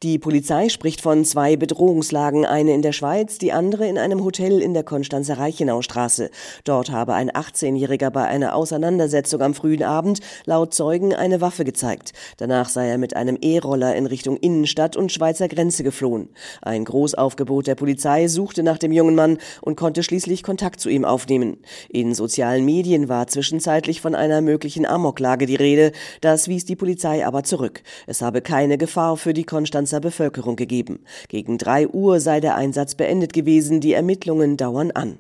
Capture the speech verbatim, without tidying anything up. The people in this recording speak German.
Die Polizei spricht von zwei Bedrohungslagen, eine in der Schweiz, die andere in einem Hotel in der Konstanzer Reichenaustraße. Dort habe ein achtzehnjähriger bei einer Auseinandersetzung am frühen Abend laut Zeugen eine Waffe gezeigt. Danach sei er mit einem E-Roller in Richtung Innenstadt und Schweizer Grenze geflohen. Ein Großaufgebot der Polizei suchte nach dem jungen Mann und konnte schließlich Kontakt zu ihm aufnehmen. In sozialen Medien war zwischenzeitlich von einer möglichen Amoklage die Rede. Das wies die Polizei aber zurück. Es habe keine Gefahr für die Konstanzer Bevölkerung gegeben. Gegen drei Uhr sei der Einsatz beendet gewesen, die Ermittlungen dauern an.